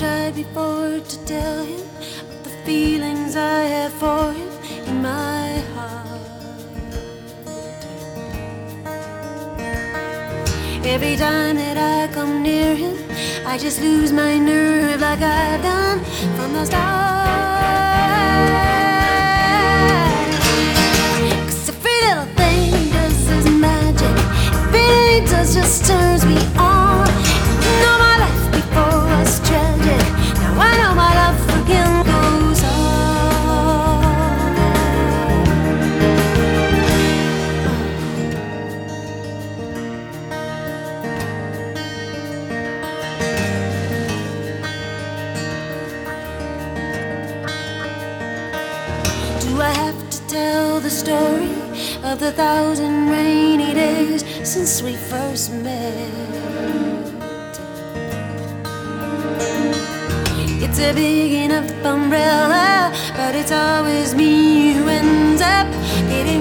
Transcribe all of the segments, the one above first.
tried before to tell him of the feelings I have for him in my heart. Every time that I come near him, I just lose my nerve like I've done from the start. 'Cause every little thing he does is magic. Everything he does just turns me on. You know my life before was tragic. Now I know my love for him goes on. Do I have to tell the story of the 1,000 rainy days since we first met? It's a big enough umbrella, but it's always me who ends up getting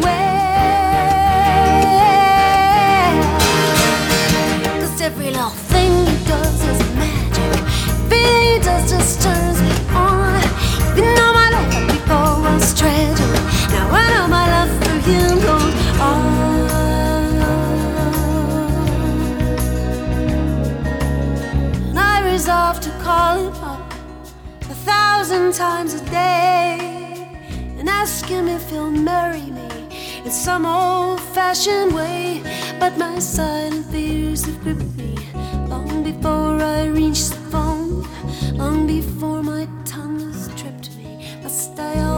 wet. 'Cause every little thing he does is magic. Everything he does just turns me on. You know my life before was tragic. Now I know my love for him goes on. And I resolve to call him up 1,000 times a day and ask him if he'll marry me in some old-fashioned way. But my silent fears have gripped me long before I reach the phone, long before my tongue has tripped me. Must I